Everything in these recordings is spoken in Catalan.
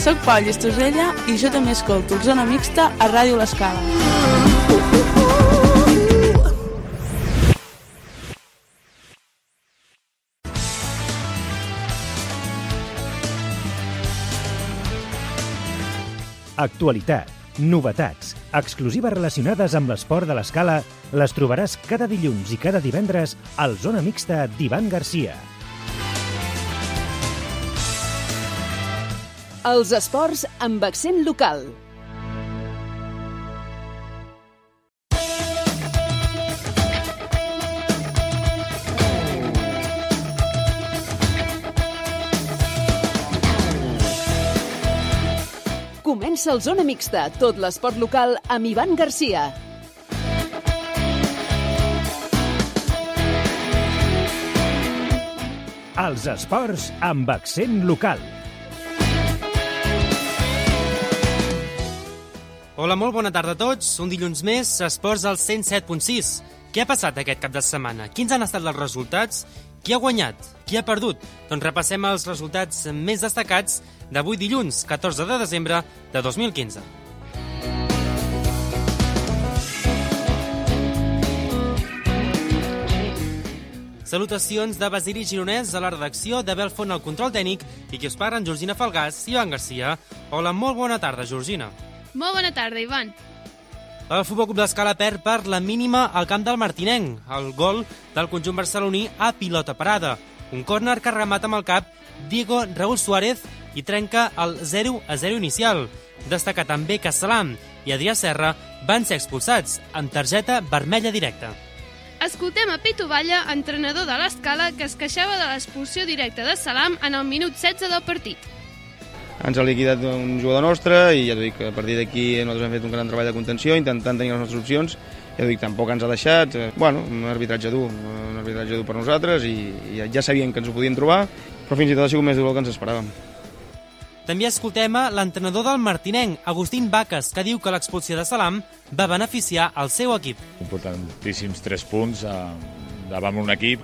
Soc Pau Llistosella i jo també escolto Zona Mixta a Ràdio L'Escala. Actualitat, novetats, exclusives relacionades amb l'esport de l'Escala les trobaràs cada dilluns i cada divendres al Zona Mixta d'Ivan Garcia. Els esports amb accent local. Comença el Zona Mixta, tot l'esport local amb Ivan Garcia. Els esports amb accent local. Hola, molt bona tarda a tots. Un dilluns més, esports al 107.6. Què ha passat aquest cap de setmana? Quins han estat els resultats? Qui ha guanyat? Qui ha perdut? Doncs repassem els resultats més destacats d'avui dilluns, 14 de desembre de 2015. Salutacions de Basili Gironès a la redacció, de Belfont al control tècnic i qui us parla, en Georgina Falgàs i Ivan Garcia. Hola, molt bona tarda, Georgina. Molt bona tarda, Ivan. El Futbol Club l'Escala perd per la mínima al camp del Martinenc. El gol del conjunt barceloní a pilota parada. Un córner que remata amb el cap Diego Raúl Suárez i trenca el 0-0 inicial. Destaca també que Salam i Adrià Serra van ser expulsats amb targeta vermella directa. Escoltem a Pitu Valla, entrenador de l'Escala, que es queixava de l'expulsió directa de Salam en el minut 16 del partit. Ens ha liquidat un jugador nostre i ja t'ho dic, a partir d'aquí nosaltres hem fet un gran treball de contenció intentant tenir les nostres opcions. Ja t'ho dic, tampoc ens ha deixat. Un arbitratge dur per nosaltres i ja sabíem que ens ho podíem trobar, però fins i tot ha sigut més dur del que ens esperàvem. També escoltem a l'entrenador del Martinenc, Agustín Vaques, que diu que l'expulsió de Salam va beneficiar el seu equip. Importantíssims 3 punts davant un equip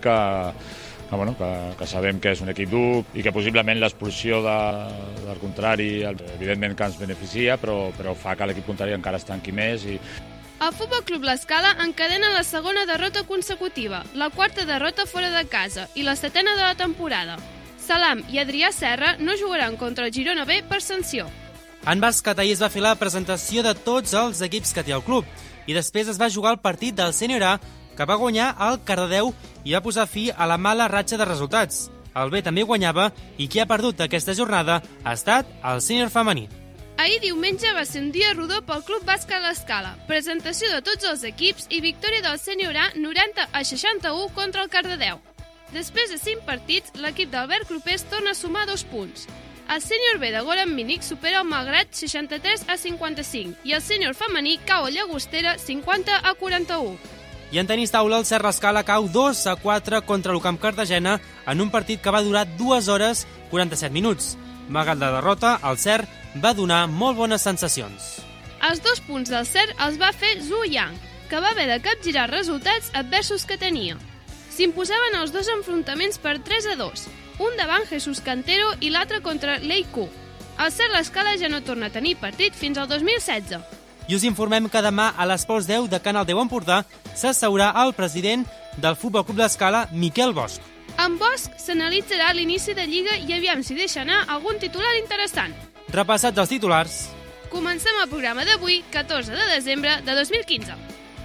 que sabem que és un equip dur i que possiblement l'expulsió del contrari evidentment que ens beneficia, però fa que l'equip contrari encara es tanqui més. El Futbol Club l'Escala encadena la segona derrota consecutiva, la quarta derrota fora de casa i la 7ª de la temporada. Salam i Adrià Serra no jugaran contra el Girona B per sanció. En bàsquet, ahir es va fer la presentació de tots els equips que té el club i després es va jugar el partit del Sènior A, que va guanyar el Cardedeu i va posar fi a la mala ratxa de resultats. El B també guanyava i qui ha perdut aquesta jornada ha estat el Sènior femení. Ahir diumenge va ser un dia rodó pel Club Bàsquet l'Escala. Presentació de tots els equips i victòria del Sènior A 90-61 contra el Cardedeu. Després de 5 partits, l'equip d'Albert Clopés torna a sumar 2 punts. El sènior B de Goran Mínic supera el Malgrat 63-55 i el sènior femení cau a Llagostera 50-41. I en tenis taula, el Cert l'Escala cau 2-4 contra l'Ucamp Cartagena en un partit que va durar 2 hores 47 minuts. Malgrat la derrota, el Cert va donar molt bones sensacions. Els 2 punts del Cert els va fer Zhu Yang, que va haver de capgirar resultats adversos que tenia. S'imposaven els 2 enfrontaments per 3-2, un davant Jesús Cantero i l'altre contra Lei Ku. El Cert l'Escala ja no torna a tenir partit fins al 2016. I us informem que demà a l'Esports 10 de Canal 10 Empordà s'asseurà el president del Futbol Club l'Escala, Miquel Bosch. En Bosch s'analitzarà l'inici de Lliga i aviam si deixa anar algun titular interessant. Repassats els titulars. Comencem el programa d'avui, 14 de desembre de 2015.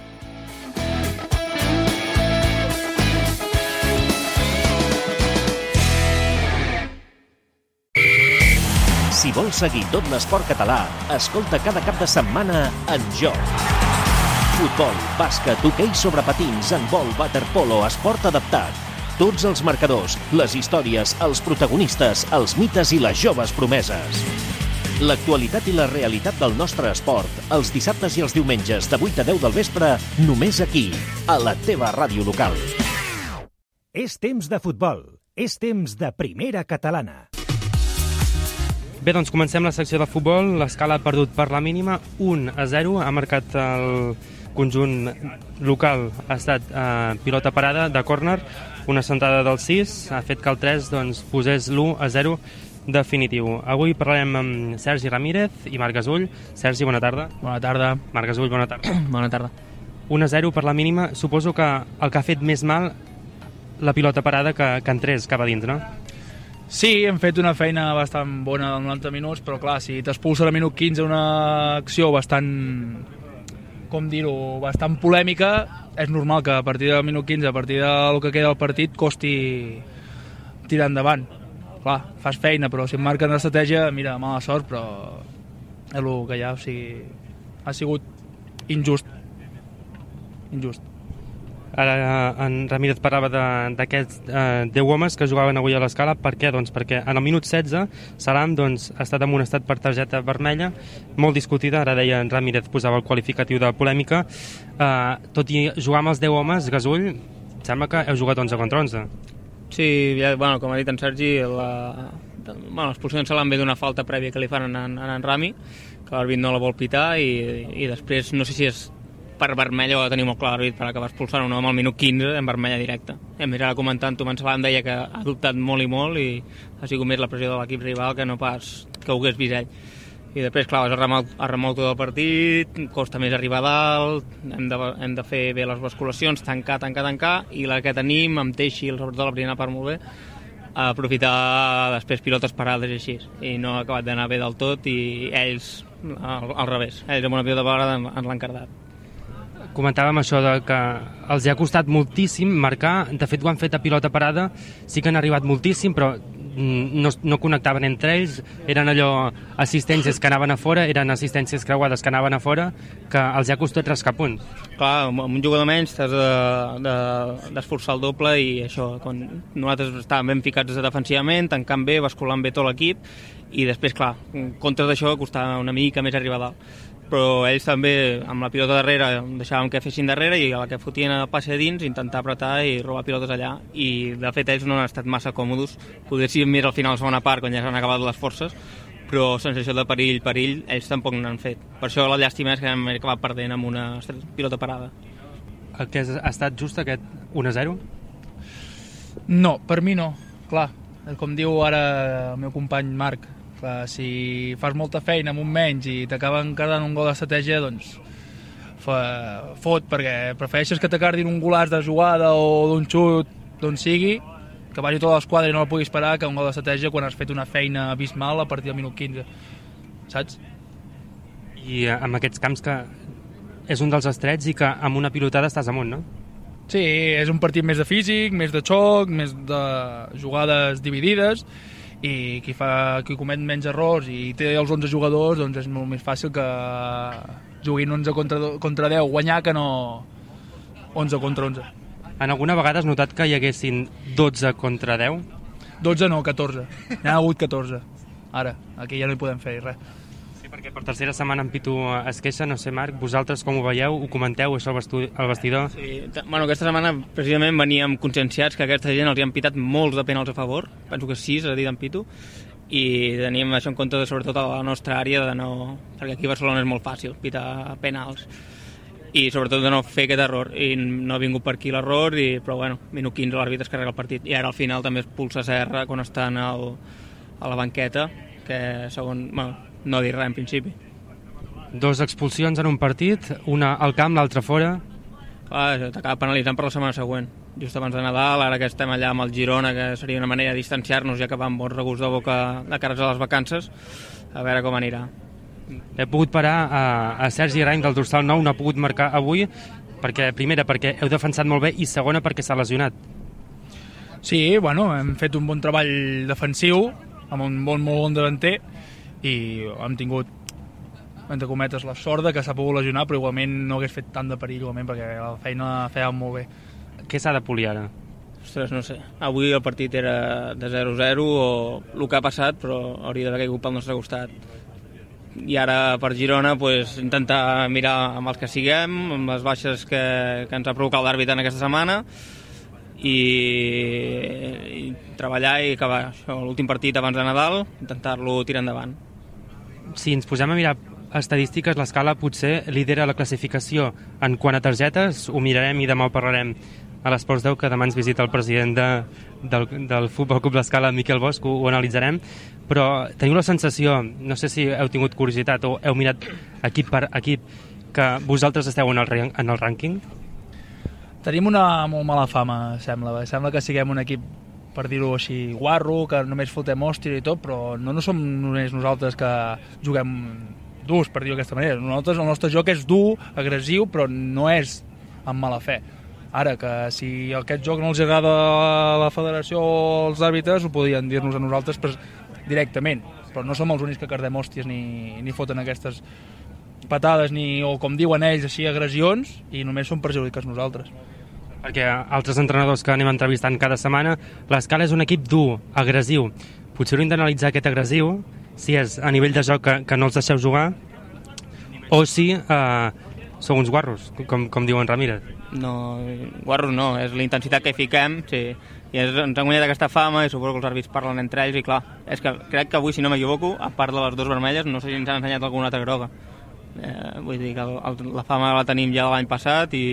Si vols seguir tot l'esport català, escolta cada cap de setmana En Joc. Futbol, bàsquet, hoquei sobre patins, handbol, waterpolo, esport adaptat. Tots els marcadors, les històries, els protagonistes, els mites i les joves promeses. L'actualitat i la realitat del nostre esport, els dissabtes i els diumenges de 8 a 10 del vespre, només aquí, a la teva ràdio local. És temps de futbol, és temps de primera catalana. Bé, doncs comencem la secció de futbol. L'Escala ha perdut per la mínima 1-0. Ha marcat el conjunt local, ha estat pilota parada de córner, una centrada del 6, ha fet que el 3 doncs, posés l'1-0 definitiu. Avui parlarem amb Sergi Ramírez i Marc Gasull. Sergi, bona tarda. Bona tarda. Marc Gasull, bona tarda. Bona tarda. 1-0 per la mínima. Suposo que el que ha fet més mal la pilota parada que entrés cap a dins, no? Sí, hem fet una feina bastant bona en 90 minuts, però clar, si t'expulsen a minut 15 una acció bastant, com dir-ho, bastant polèmica, és normal que a partir del minut 15, a partir del que queda del partit, costi tirar endavant. Clar, fas feina, però si em marquen l'estratègia, mira, mala sort, però és el que hi ha, o sigui, ha sigut injust. Ara en Ramírez parlava d'aquests 10 homes que jugaven avui a l'Escala. Per què? Doncs perquè en el minut 16 Salam ha estat amonestat per targeta vermella, molt discutida. Ara deia en Ramírez, posava el qualificatiu de polèmica. Tot i jugar amb els 10 homes, Gasull, sembla que heu jugat 11 contra 11. Sí, com ha dit en Sergi, l'expulsió d'en Salam ve d'una falta prèvia que li fan en Rami, que l'àrbit no la vol pitar, i després no sé si és per vermella, ho ha de tenir molt clar l'àrbit, per acabar expulsant un home al minut 15 en vermella directa. A més, ara comentant-ho, en Salam deia que ha dubtat molt i molt i ha sigut més la pressió de l'equip rival que no pas que ho hagués vist ell. I després, clar, vas a remolc del partit, costa més arribar a dalt, hem de fer bé les basculacions, tancar, i la que tenim, amb Teixi, sobretot la primera part molt bé, aprofitar després pilotes parades i així. I no ha acabat d'anar bé del tot i ells, al revés, ells amb una pilota parada ens l'han cardat. Comentàvem això de que els ha costat moltíssim marcar. De fet, ho han fet a pilota parada, sí que han arribat moltíssim, però no connectaven entre ells. Eren allò assistències que anaven a fora, eren assistències creuades que anaven a fora, que els ha costat rascar punts. Clar, amb un jugador menys t'has d'esforçar el doble, i això, quan nosaltres estàvem ben ficats defensivament, tancant bé, basculant bé tot l'equip, i després, clar, en comptes d'això costava una mica més arribar a dalt. Però ells també, amb la pilota darrere, deixàvem que fessin darrere, i a la que fotien el passe a dins, intentar apretar i robar pilotes allà. I, de fet, ells no han estat massa còmodes. Poder ser més al final de la segona part, quan ja s'han acabat les forces, però sensació de perill, ells tampoc n'han fet. Per això la llàstima és que hem acabat perdent amb una pilota parada. El que ha estat just aquest 1-0? No, per mi no. Clar, com diu ara el meu company Marc, si fas molta feina amb un menys i t'acaben cardant un gol d'estratègia, doncs fot, perquè prefereixes que t'acardin un golaç de jugada o d'un xut d'on sigui, que vagi tota l'esquadra i no la pugui esperar, que un gol d'estratègia quan has fet una feina abismal a partir del minut 15, saps? I amb aquests camps que és un dels estrets i que amb una pilotada estàs amunt, no? Sí, és un partit més de físic, més de xoc, més de jugades dividides, i qui comet menys errors i té els 11 jugadors, doncs és molt més fàcil que juguin 11 contra 10 guanyar que no 11 contra 11. En alguna vegada has notat que hi haguessin 12 contra 10? 12 no, 14. N'hi ha hagut 14. Ara, aquí ja no hi podem fer res. Sí, perquè per tercera setmana en Pitu es queixa, no sé, Marc, vosaltres com ho veieu? Ho comenteu, això al vestidor? Sí, aquesta setmana precisament veníem conscienciats que aquesta gent els hi han pitat molts de penals a favor, penso que 6, a dir d'en Pitu, i teníem això en compte, sobretot a la nostra àrea, perquè aquí a Barcelona és molt fàcil pitar penals, i sobretot de no fer aquest error, i no ha vingut per aquí l'error, però bueno, minut 15 l'àrbitre es carrega el partit, i ara al final també es pulsa Serra quan estan a la banqueta, que no ha dit res en principi. 2 expulsions en un partit, una al camp, l'altra fora. T'acaba penalitzant per la setmana següent, just abans de Nadal, ara que estem allà amb el Girona, que seria una manera de distanciar-nos, ja que va amb bon regust de boca de cares a les vacances, a veure com anirà. He pogut parar a Sergi Raim del dorsal 9, no ha pogut marcar avui, primera perquè heu defensat molt bé i segona perquè s'ha lesionat. Sí, hem fet un bon treball defensiu, amb un molt bon davanter, i hem tingut, entre cometes, la sort que s'ha pogut lesionar, però igualment no hagués fet tant de perill, igualment, perquè la feina la fèiem molt bé. Què s'ha de polir ara? Ostres, no sé. Avui el partit era de 0-0 o el que ha passat, però hauria d'haver caigut pel nostre costat. I ara per Girona intentar mirar amb els que siguem, amb les baixes que ens ha provocat l'àrbitre en aquesta setmana, i treballar i acabar l'últim partit abans de Nadal, intentar-lo tirar endavant. Si ens posem a mirar estadístiques, l'Escala potser lidera la classificació en quant a targetes, ho mirarem i demà ho parlarem, a l'Esports 10, que demà ens visita el president del Futbol Club l'Escala, Miquel Bosch, ho analitzarem, però teniu la sensació, no sé si heu tingut curiositat o heu mirat equip per equip, que vosaltres esteu en el rànquing? Tenim una molt mala fama, sembla. Sembla que siguem un equip, per dir-ho així, guarro, que només fotem hòstia i tot, però no som només nosaltres que juguem durs, per dir-ho d'aquesta manera. El nostre joc és dur, agressiu, però no és amb mala fe. Ara, que si aquest joc no els agrada a la federació o als àrbitres, ho podien dir-nos a nosaltres directament, però no som els únics que cardem hòsties ni foten aquestes patades, o com diuen ells, així, agressions, i només som perjudicats nosaltres. Perquè altres entrenadors que anem entrevistant cada setmana, l'Escala és un equip dur, agressiu. Potser hauríem d'analitzar aquest agressiu, si és a nivell de joc que no els deixeu jugar, o si sou uns guarros, com diuen Ramírez. No, guarros no, és la intensitat que hi fiquem, sí. I ens han guanyat aquesta fama i suposo que els àrbits parlen entre ells i clar, és que crec que avui, si no m'equivoco, a part de les dues vermelles, no sé si ens han ensenyat alguna altra groga. Vull dir que la fama la tenim ja de l'any passat i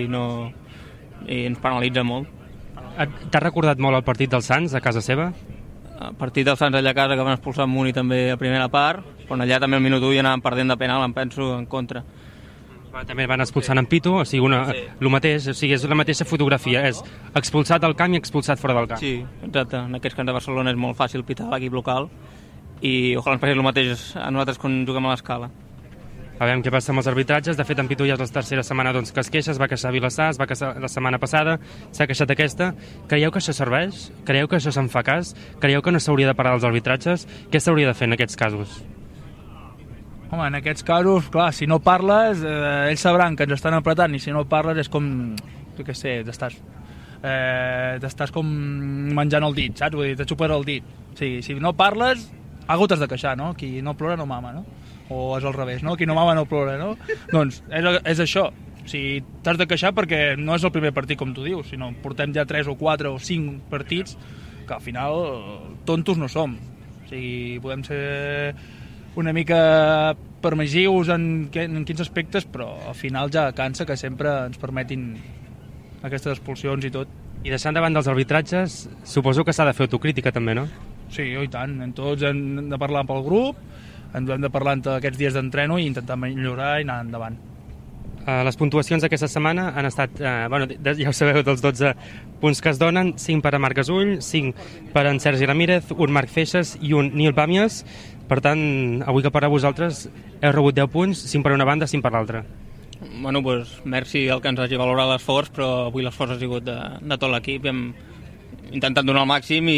ens penalitza molt. T'has recordat molt el partit dels Sants a casa seva? El partit dels Sants allà a casa, que van expulsar en Muni també a primera part, però allà també al minut 1 ja anàvem perdent de penal, em penso, en contra. També van expulsant en Pitu, o sigui, el mateix, o sigui, és la mateixa fotografia, és expulsat al camp i expulsat fora del camp. Sí, exacte, en aquests camps de Barcelona és molt fàcil pitar l'equip local i ojalà ens passi el mateix a nosaltres quan juguem a l'Escala. A veure què passa amb els arbitratges. De fet, en Pitu ja és la tercera setmana que es queixa, es va queixar a Vilassar, es va queixar la setmana passada, s'ha queixat aquesta. Creieu que això serveix? Creieu que això se'n fa cas? Creieu que no s'hauria de parar els arbitratges? Què s'hauria de fer en aquests casos? Home, en aquests casos, clar, si no parles, ells sabran que ens estan apretant, i si no parles és com, jo què sé, t'estàs com menjant el dit, saps? Vull dir, te xupes el dit. O sigui, si no parles, algú t'has de queixar, no? Qui no plora no mama, no? O és al revés, no? Qui no mama no plora, no? Doncs és això. O sigui, t'has de queixar perquè no és el primer partit, com tu dius, sinó portem ja 3 o 4 o 5 partits que al final tontos no som. O sigui, podem ser una mica permissius en quins aspectes, però al final ja cansa que sempre ens permetin aquestes expulsions i tot. I deixant de banda els arbitratges, suposo que s'ha de fer autocrítica també, no? Sí, i tant. Tots hem de parlar pel grup, hem de parlar aquests dies d'entreno i intentar millorar i anar endavant. Les puntuacions d'aquesta setmana han estat, ja ho sabeu, dels 12 punts que es donen, 5 per a Marc Gasull, 5 per a en Sergi Ramírez, un Marc Feixas i un Nil Pàmies. Per tant, avui que per a vosaltres heu rebut 10 punts, 5 per una banda, 5 per l'altra. Bueno, doncs, merci el que ens hagi valorat l'esforç, però avui l'esforç ha sigut de tot l'equip. Hem intentat donar el màxim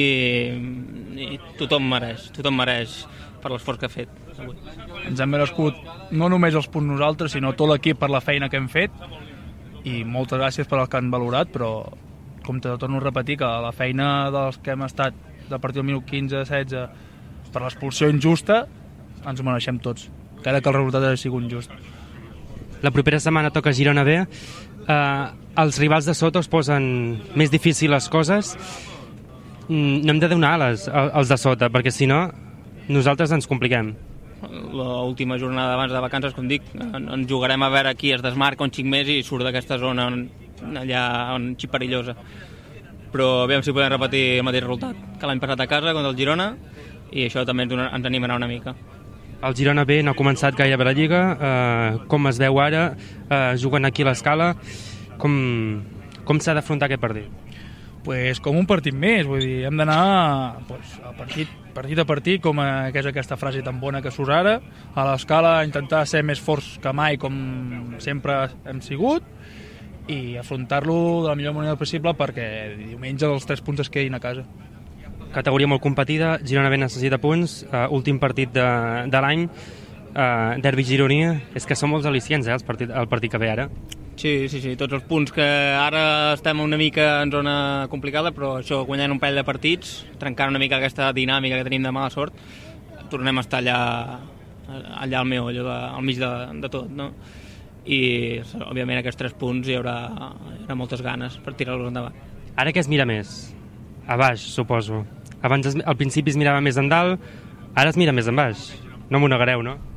i tothom mereix per l'esforç que ha fet. Ens hem merescut no només els punts nosaltres, sinó tot l'equip per la feina que hem fet, i moltes gràcies per el que han valorat, però com te torno a repetir, que la feina dels que hem estat de partir del minut 15-16 per l'expulsió injusta ens ho mereixem tots, encara que el resultat hagi sigut injust. La propera setmana toca Girona B. Els rivals de sota us posen més difícil les coses. No hem de donar ales als de sota, perquè si no nosaltres ens compliquem. L'última jornada abans de vacances, com dic, ens jugarem a veure qui es desmarca un xic més i surt d'aquesta zona allà on xic perillosa. Però aviam si podem repetir el mateix resultat que l'any passat a casa contra el Girona, i això també ens animarà una mica. El Girona B no ha començat gairebé la Lliga. Com es veu ara, jugant aquí a l'Escala, com s'ha d'afrontar aquest partit? Pues com un partit més, vull dir, hem d'anar a partit a partit, com que és aquesta frase tan bona que surt ara, a l'Escala, intentar ser més forts que mai, com sempre hem sigut, i afrontar-lo de la millor manera possible perquè diumenge els 3 punts es quedin a casa. Categoria molt competida, Girona B necessita punts, últim partit de l'any, derbi gironí, és que són molts al·licients, el partit que ve ara. Sí, tots els punts que ara estem una mica en zona complicada, però això, guanyant un parell de partits, trencant una mica aquesta dinàmica que tenim de mala sort, tornem a estar allà al meollo, al mig de tot, no? I, òbviament, aquests 3 punts hi haurà moltes ganes per tirar-los endavant. Ara què es mira més? A baix, suposo. Abans al principi es mirava més en dalt, ara es mira més en baix. No m'ho negareu, no?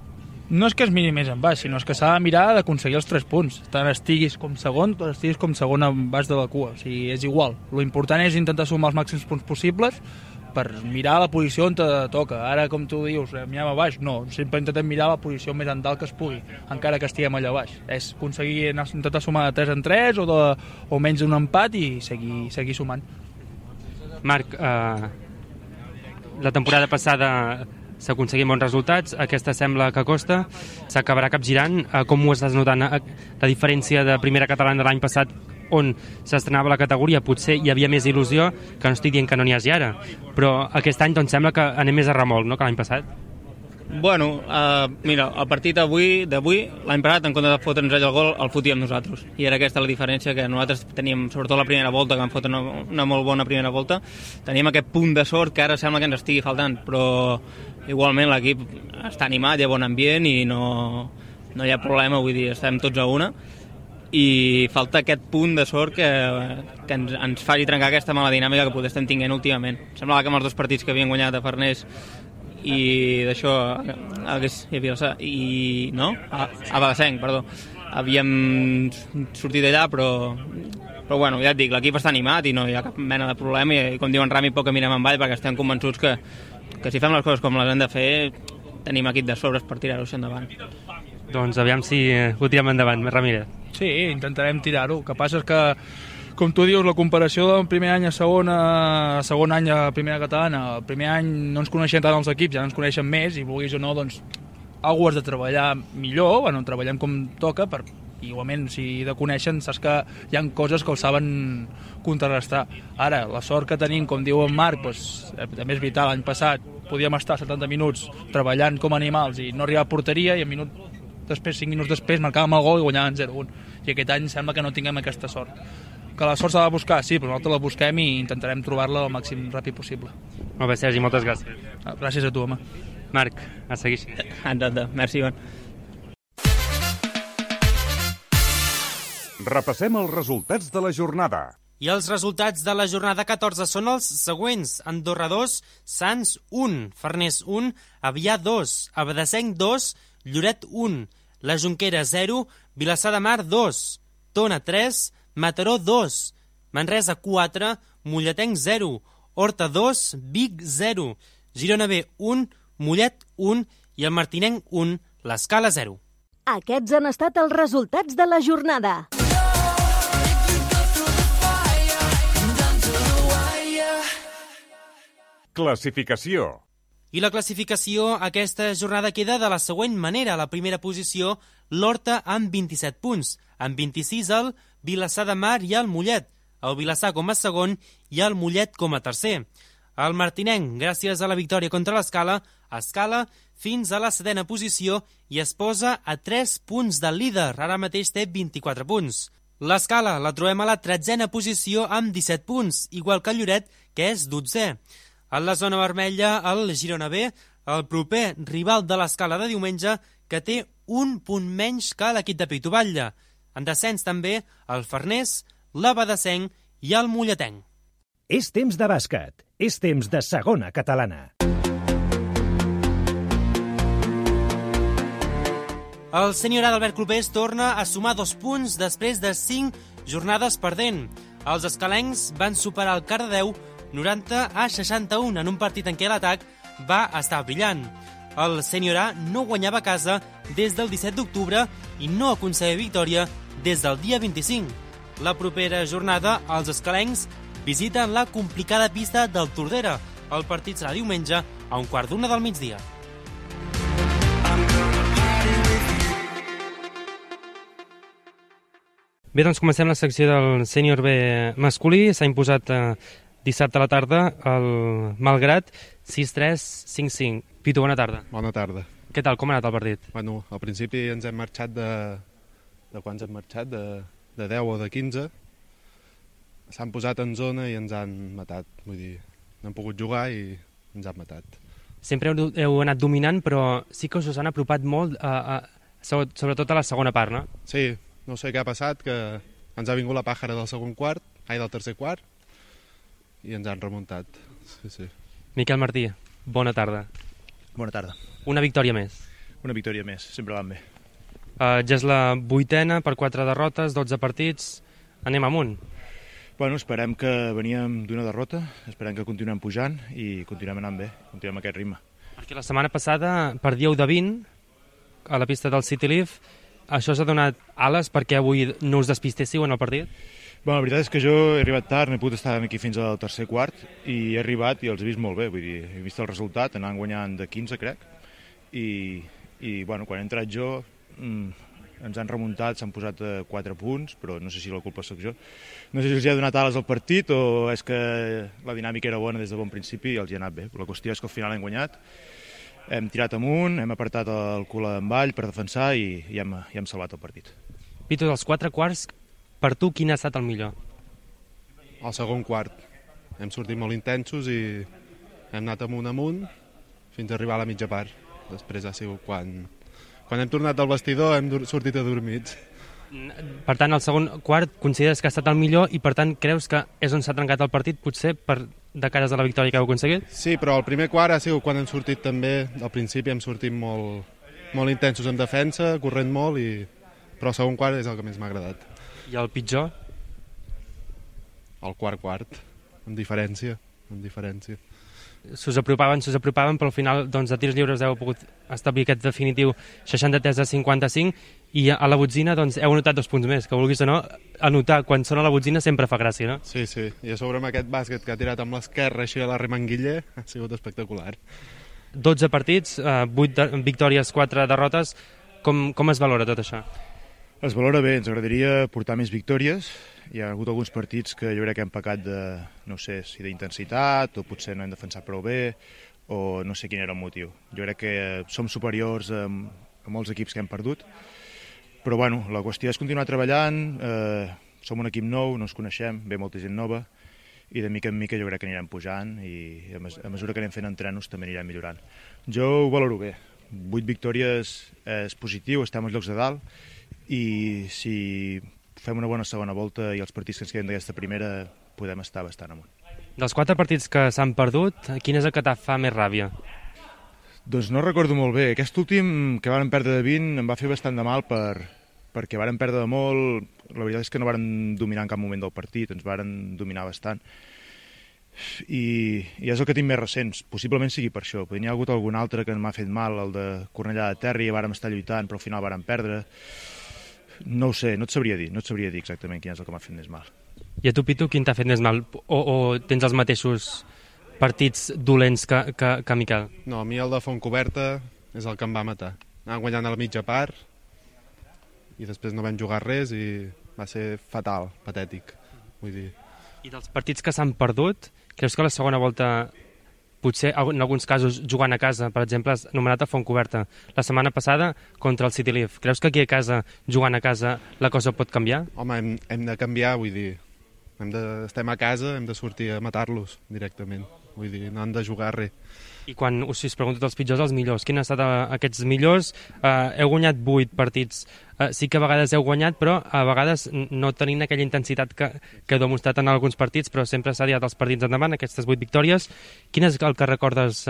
No és que es miri més en baix, sinó que s'ha de mirar d'aconseguir els 3 punts. Tant estiguis com segon, tot estiguis com segon en baix de la cua. O sigui, és igual. Lo important és intentar sumar els màxims punts possibles per mirar la posició on te toca. Ara, com tu dius, mirem a baix. No, sempre intentem mirar la posició més en dalt que es pugui, encara que estiguem allà baix. És aconseguir intentar sumar de 3 en 3 o menys un empat i seguir sumant. Marc, la temporada passada s'aconseguien bons resultats, aquesta sembla que costa, s'acabarà capgirant. Com ho estàs notant? La diferència de primera catalana de l'any passat, on s'estrenava la categoria, potser hi havia més il·lusió, que no estic dient que no n'hi hagi ara, però aquest any doncs, sembla que anem més a remolc, no?, que l'any passat. Bueno, mira, el partit d'avui, l'any passat, en compte de fotre'ns el gol, el fotíem nosaltres. I era aquesta la diferència, que nosaltres teníem, sobretot la primera volta, que vam fotre una molt bona primera volta, teníem aquest punt de sort que ara sembla que ens estigui faltant, però igualment l'equip està animat, hi ha bon ambient i no hi ha problema, vull dir, estem tots a una, i falta aquest punt de sort que ens faci trencar aquesta mala dinàmica que potser estem tinguent últimament. Semblava que amb els 2 partits que havien guanyat a Farners i d'això a Balassenc, perdó, havíem sortit d'allà, però bueno, ja et dic, l'equip està animat i no hi ha cap mena de problema i com diuen Rami, poc que mirem en avall perquè estem convençuts que si fem les coses com les hem de fer tenim equip de sobres per tirar-ho endavant. Doncs aviam si ho tirem endavant, Ramírez. Sí, intentarem tirar-ho. El que passa és que, com tu dius, la comparació del primer any a segon any a primera catalana, el primer any no ens coneixem tant els equips, ja no ens coneixen més, i vulguis o no, doncs, algú has de treballar millor, bueno, treballem com toca, igualment, si de coneixen, saps que hi ha coses que ho saben contrarrestar. Ara, la sort que tenim, com diu en Marc, doncs, també és vital, l'any passat podíem estar 70 minuts treballant com animals i no arribar a porteria, i 5 minuts després marcàvem el gol i guanyàvem 0-1. I aquest any sembla que no tinguem aquesta sort. Que la sort s'ha de buscar, sí, però nosaltres la busquem i intentarem trobar-la el màxim ràpid possible. Molt bé, Sergi, moltes gràcies. Gràcies a tu, home. Marc, a seguir així. Encantat, merci, Ivan. Repassem els resultats de la jornada. I els resultats de la jornada 14 són els següents. Andorra 2, Sants 1, Farners 1, Avià 2, Abadassenc 2, Lloret 1, La Jonquera 0, Vilassar de Mar 2, Tona 3, Mataró 2, Manresa 4, Molletenc 0, Horta 2, Vic 0, Girona B 1, Mollet 1 i el Martinenc 1, l'Escala 0. Aquests han estat els resultats de la jornada. Classificació. I la classificació aquesta jornada queda de la següent manera. A la primera posició, l'Horta amb 27 punts. Amb 26 el Vilassar de Mar i el Mollet. El Vilassar com a segon i el Mollet com a tercer. El Martinenc, gràcies a la victòria contra l'Escala, escala fins a la 7ª posició i es posa a 3 punts del líder. Ara mateix té 24 punts. L'Escala la trobem a la 13ª posició amb 17 punts, igual que el Lloret, que és 12è. A la zona vermella, el Girona B, el proper rival de l'Escala de diumenge, que té un punt menys que l'equip de Pitu Batlle. En descens també el Farners, l'Abadassenc i el Molletenc. És temps de bàsquet. És temps de segona catalana. El sènior d'Albert Clopés torna a sumar 2 punts després de 5 jornades perdent. Els escalencs van superar el Cardedeu 90-61 en un partit en què l'atac va estar brillant. El sènior A no guanyava a casa des del 17 d'octubre i no aconseguia victòria des del dia 25. La propera jornada, els escalencs visiten la complicada pista del Tordera. El partit serà diumenge a 1:15 del migdia. Bé, doncs comencem la secció del sènior B masculí. S'ha imposat dissabte a la tarda el Malgrat 6-3, 5-5. Pitu, bona tarda. Bona tarda. Què tal, com ha anat el partit? Bueno, al principi ens hem marxat de quants hem marxat? De 10 o de 15. S'han posat en zona i ens han matat. Vull dir, no hem pogut jugar i ens han matat. Sempre heu anat dominant, però sí que us han apropat molt, sobretot a la segona part, no? Sí, no sé què ha passat, que ens ha vingut la pàjara del tercer quart, i ens han remuntat. Sí, sí. Miquel Martí, bona tarda. Bona tarda. Una victòria més. una victòria més, sempre van bé. Ja és la 8ª per 4 derrotes, 12 partits, anem amunt. Bueno, esperem que veníem d'una derrota, esperem que continuem pujant i continuem anant bé, continuem aquest ritme. Perquè la setmana passada perdíeu de 20 a la pista del City Leaf. Això s'ha donat ales perquè avui no us despistéssiu en el partit? Bueno, la veritat és que jo he arribat tard, no he pogut estar aquí fins al tercer quart i he arribat i els he vist molt bé, vull dir, he vist el resultat, anant guanyant de 15, crec, i bueno, quan he entrat jo ens han remuntat, s'han posat 4 punts, però no sé si la culpa sóc jo. No sé si els hi ha donat ales al partit o és que la dinàmica era bona des de bon principi i els hi ha anat bé. La qüestió és que al final hem guanyat, hem tirat amunt, hem apartat el cul en vall per defensar i hem salvat el partit. Pitu, dels 4 quarts, per tu quin ha estat el millor? El segon quart. Hem sortit molt intensos i hem anat amunt fins a arribar a la mitja part. Després ha sigut quan hem tornat al vestidor hem sortit adormits. Per tant, el segon quart consideres que ha estat el millor i per tant creus que és on s'ha trencat el partit, potser de cares a la victòria que heu aconseguit? Sí, però el primer quart ha sigut quan hem sortit també, al principi hem sortit molt intensos en defensa, corrent molt, però el segon quart és el que més m'ha agradat. I el pitjor? El quart, amb diferència. S'us apropaven, però al final doncs, a tirs lliures heu pogut establir aquest definitiu 63-55 i a la botzina doncs, heu anotat 2 punts més, que vulguis o no, anotar quan són a la botzina sempre fa gràcia, no? Sí, i a sobre amb aquest bàsquet que ha tirat amb l'esquerra així a la remanguiller ha sigut espectacular. 12 partits, 8 victòries, 4 derrotes, com es valora tot això? Es valora bé, ens agradaria portar més victòries. Hi ha hagut alguns partits que jo crec que hem pecat de, no sé, si d'intensitat, o potser no hem defensat prou bé, o no sé quin era el motiu. Jo crec que som superiors a molts equips que hem perdut, però bueno, la qüestió és continuar treballant, som un equip nou, no ens coneixem, ve molta gent nova, i de mica en mica jo crec que anirem pujant, i a mesura que anem fent entrenos també anirem millorant. Jo ho valoro bé, 8 victòries és positiu, estem als llocs de dalt, i si fem una bona segona volta i els partits que ens queden d'aquesta primera podem estar bastant amunt. Dels 4 partits que s'han perdut, quin és el que fa més ràbia? Doncs no recordo molt bé. Aquest últim, que vàrem perdre de 20, em va fer bastant de mal perquè vàrem perdre de molt. La veritat és que no vàrem dominar en cap moment del partit, ens vàrem dominar bastant. I és el que tinc més recents, possiblement sigui per això. N'hi ha hagut algun altre que m'ha fet mal, el de Cornellà de Terri, vàrem estar lluitant però al final vàrem perdre. No ho sé, no et sabria dir exactament quin és el que m'ha fet més mal. I a tu, Pitu, quin t'ha fet més mal? O tens els mateixos partits dolents que Miquel? No, a mi el de Fontcoberta és el que em va matar. Anàvem guanyant a la mitja part i després no vam jugar res i va ser fatal, patètic. Vull dir. I dels partits que s'han perdut, creus que la segona volta, potser en alguns casos jugant a casa, per exemple, has anomenat a Fontcoberta, la setmana passada contra el City Leaf, creus que aquí a casa, jugant a casa, la cosa pot canviar? Home, hem de canviar, vull dir, estem a casa, hem de sortir a matar-los directament, vull dir, no han de jugar res. I quan us pregunto dels pitjors als millors, quin han estat aquests millors? Heu guanyat 8 partits, sí que a vegades heu guanyat, però a vegades no tenint aquella intensitat que heu demostrat en alguns partits, però sempre s'ha tirat els partits endavant, aquestes 8 victòries. Quin és el que recordes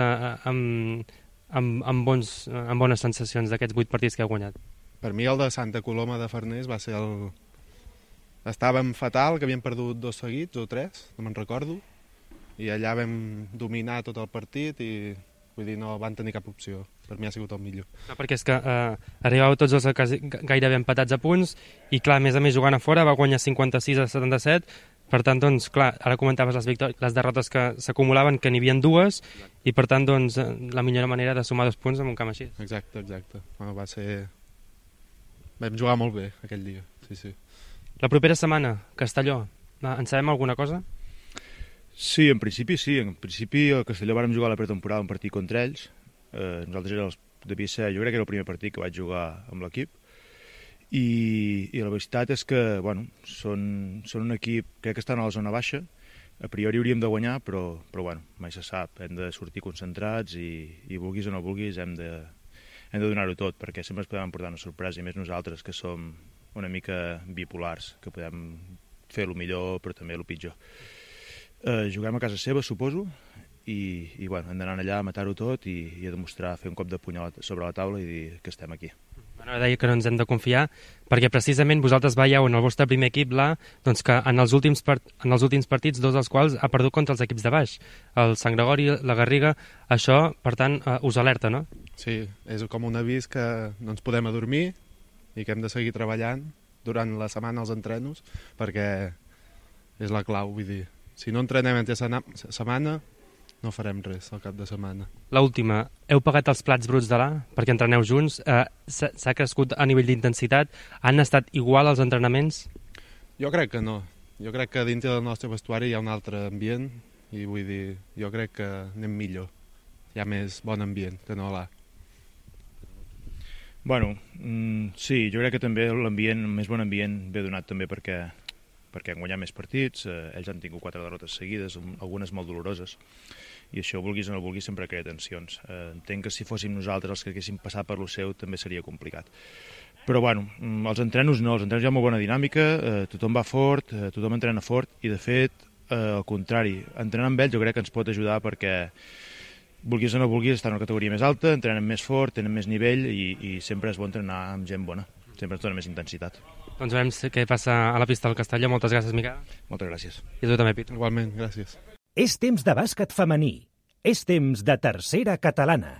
amb bones sensacions d'aquests 8 partits que heu guanyat? Per mi el de Santa Coloma de Farners va ser el... Estàvem fatal, que havíem perdut 2 seguits o 3, no me'n recordo, i allà vam dominar tot el partit i vull dir, no van tenir cap opció. Per mi ha sigut el millor. No, perquè és que arribàveu tots els gairebé empatats a punts i clar, a més jugant a fora va guanyar 56-77, per tant, doncs, clar, ara comentaves les derrotes que s'acumulaven, que n'hi havia 2 i per tant, doncs, la millor manera de sumar 2 punts en un camp així. Exacte. Va ser... Vam jugar molt bé aquell dia, sí. La propera setmana, Castelló, en sabem alguna cosa? Sí, en principi sí. En principi a Castelló vàrem jugar la pretemporada un partit contra ells. Nosaltres devia ser, jo crec que era el primer partit que vaig jugar amb l'equip. I la veritat és que, bueno, són un equip, crec que estan a la zona baixa. A priori hauríem de guanyar, però bueno, mai se sap. Hem de sortir concentrats i vulguis o no vulguis hem de donar-ho tot, perquè sempre ens podem portar una sorpresa, i més nosaltres, que som una mica bipolars, que podem fer el millor però també el pitjor. Juguem a casa seva, suposo, i bueno, hem d'anar allà a matar-ho tot i a demostrar, fer un cop de puny sobre la taula i dir que estem aquí. Bueno, deia que no ens hem de confiar, perquè precisament vosaltres veieu en el vostre primer equip doncs que en els últims partits, 2 dels quals ha perdut contra els equips de baix, el Sant Gregori, la Garriga. Això, per tant, us alerta, no? Sí, és com un avís que no ens podem adormir i que hem de seguir treballant durant la setmana als entrenos, perquè és la clau, vull dir, si no entrenem entre setmana no farem res al cap de setmana. L'última, heu pagat els plats bruts de l'A perquè entreneu junts? S'ha crescut a nivell d'intensitat? Han estat igual els entrenaments? Jo crec que no. Jo crec que dintre del nostre vestuari hi ha un altre ambient i vull dir, jo crec que anem millor. Hi ha més bon ambient que no a l'A. Bueno, sí, jo crec que també l'ambient, més bon ambient, ve donat també perquè han guanyat més partits, ells han tingut 4 derrotes seguides, algunes molt doloroses, i això, vulguis o no vulguis, sempre crea tensions. Entenc que si fóssim nosaltres els que haguéssim passat per lo seu també seria complicat. Però bueno, els entrenos no, els entrenos hi ha molt bona dinàmica, tothom va fort, tothom entrena fort, i de fet, al contrari, entrenar amb ells jo crec que ens pot ajudar perquè, vulguis o no vulguis, estan en una categoria més alta, entrenen més fort, tenen més nivell i sempre és bo entrenar amb gent bona, sempre ens dona més intensitat. Doncs veurem què passa a la pista del Castelló. Moltes gràcies, Miquel. Moltes gràcies. I tu també, Pitu. Igualment, gràcies. És temps de bàsquet femení. És temps de tercera catalana.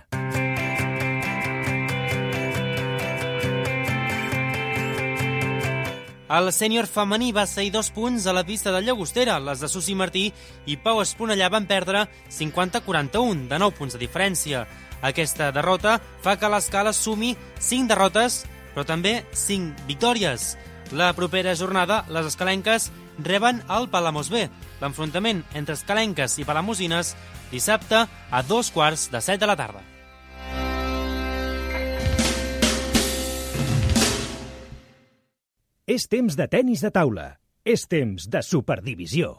El sènior femení va cedir 2 punts a la pista de Llagostera. Les de Susi Martí i Pau Esponellà van perdre 50-41, de 9 punts de diferència. Aquesta derrota fa que l'Escala sumi 5 derrotes, però també 5 victòries. La propera jornada, les escalenques reben el Palamós B. L'enfrontament entre escalenques i palamosines dissabte a 14:15 de la tarda. És temps de tenis de taula. És temps de Superdivisió.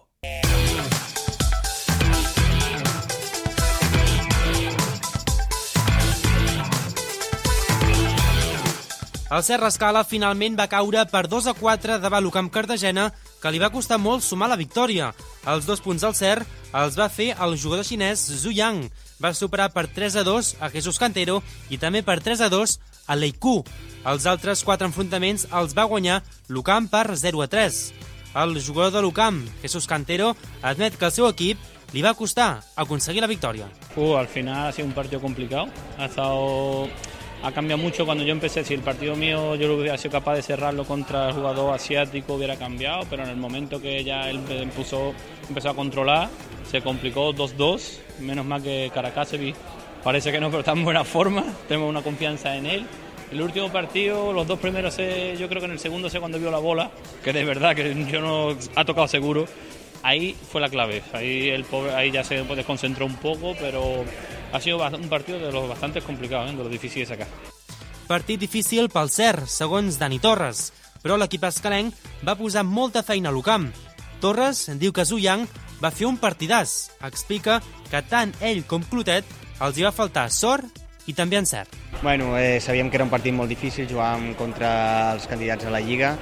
El Serra Escala finalment va caure per 2-4 davant l'Ucamp Cartagena, que li va costar molt sumar la victòria. Els 2 punts al Cer els va fer el jugador xinès Zhu Yang. Va superar per 3-2 a Jesús Cantero i també per 3-2 a Lei Ku. Els altres 4 enfrontaments els va guanyar l'Ucamp per 0-3. El jugador de l'Ucamp, Jesús Cantero, admet que el seu equip li va costar aconseguir la victòria. Al final ha sido un partido complicado. Ha cambiado mucho cuando yo empecé. Si el partido mío yo lo hubiera sido capaz de cerrarlo contra el jugador asiático hubiera cambiado, pero en el momento que ya él empezó a controlar se complicó 2-2. Menos mal que Karakasevic parece que no, pero está en buena forma. Tenemos una confianza en él. El último partido, los 2 primeros, yo creo que en el segundo sé cuando vio la bola, que de verdad que yo no ha tocado seguro. Ahí fue la clave. Ahí el pobre ahí ya se desconcentró un poco, pero ha sido un partido de los bastante complicados, de los difíciles de sacar. Partit difícil pel Cer, segons Dani Torres, però l'equip escalenc va posar molta feina a l'Ucamp. Torres diu que Zhu Yang va fer un partidàs. Explica que tant ell com Clotet els hi va faltar sort i també encert. Bueno, sabíem que era un partit molt difícil, jugàvem contra els candidats a la Lliga.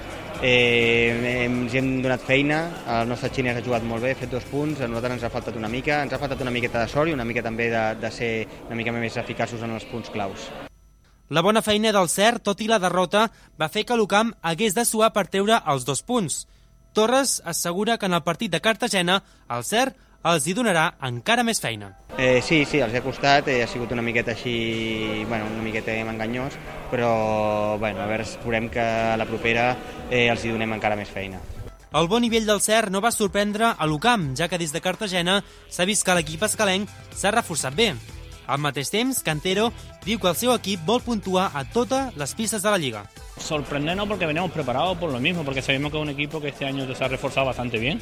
Ens hem donat feina, el nostre xinès ha jugat molt bé, ha fet 2 punts, a nosaltres ens ha faltat una miqueta de sort i una mica també de ser una mica més eficaços en els punts claus. La bona feina del Cer, tot i la derrota, va fer que l'Ucamp hagués de suar per treure els 2 punts. Torres assegura que en el partit de Cartagena el Cer els hi donarà encara més feina. Sí, els ha costat, ha sigut una miqueta així, una miqueta enganyós, però a veure, veurem que a la propera els hi donem encara més feina. El bon nivell del Cer no va sorprendre a l'Ucamp, ja que des de Cartagena s'ha vist que l'equip escalenc s'ha reforçat bé. Al mateix temps, Cantero diu que el seu equip vol puntuar a totes les pistes de la Lliga. Sorprendernos porque veníamos preparados por lo mismo, porque sabemos que es un equipo que este año se ha reforzado bastante bien.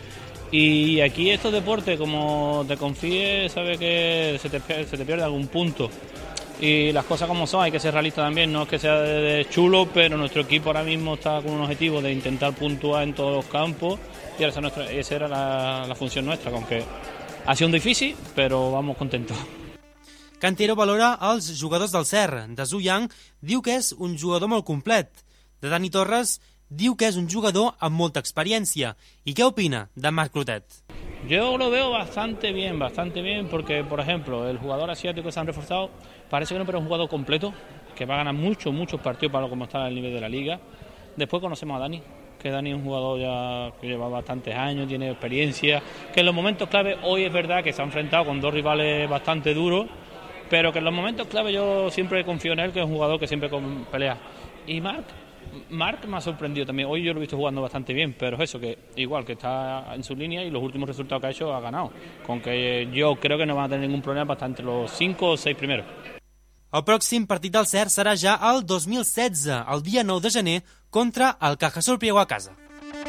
Y aquí estos deportes, como te confíes, sabes que se te pierde algún punto. Y las cosas como son, hay que ser realista también, no es que sea de chulo, pero nuestro equipo ahora mismo está con un objetivo de intentar puntuar en todos los campos y esa era la función nuestra, aunque ha sido difícil, pero vamos contentos. Cantero valora els jugadors del Cer. De Zhu Yang diu que és un jugador molt complet. De Dani Torres diu que és un jugador amb molta experiència. I què opina de Marc Clotet? Yo lo veo bastante bien, porque, por ejemplo, el jugador asiático que se han reforzado parece que no, pero es un jugador completo, que va a ganar muchos partidos para como está el nivel de la liga. Después conocemos a Dani, que Dani es un jugador ya que lleva bastantes años, tiene experiencia, que en los momentos clave, hoy es verdad que se ha enfrentado con dos rivales bastante duros, pero que en los momentos clave yo siempre confío en él, que es un jugador que siempre pelea. Y Marc me ha sorprendido también, hoy yo lo he visto jugando bastante bien, pero es eso, que igual que está en su línea y los últimos resultados que ha hecho ha ganado, con que yo creo que no van a tener ningún problema para estar entre los 5 o 6 primeros. El pròxim partit del CERT serà ja el 2016, el dia 9 de gener, contra el Cajasol Priego a casa.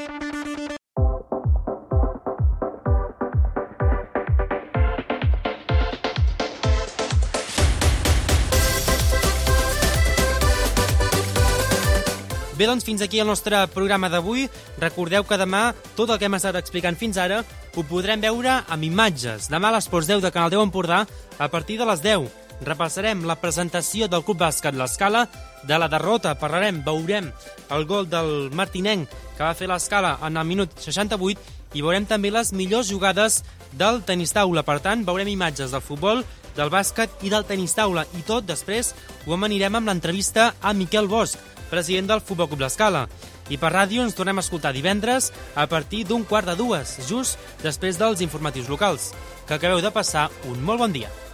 Bé, doncs fins aquí el nostre programa d'avui. Recordeu que demà tot el que hem estat explicant fins ara ho podrem veure amb imatges. Demà a l'Esports 10 de Canal 10 Empordà a partir de les 10. Repassarem la presentació del Club Bàsquet l'Escala, de la derrota parlarem, veurem el gol del martinenc que va fer l'Escala en el minut 68 i veurem també les millors jugades del tenis taula. Per tant, veurem imatges del futbol, del bàsquet i del tenis taula. I tot després ho anirem amb l'entrevista a Miquel Bosch, president del Futbol Club l'Escala. I per ràdio ens tornem a escoltar divendres a partir d'1:15, just després dels informatius locals. Que acabeu de passar un molt bon dia.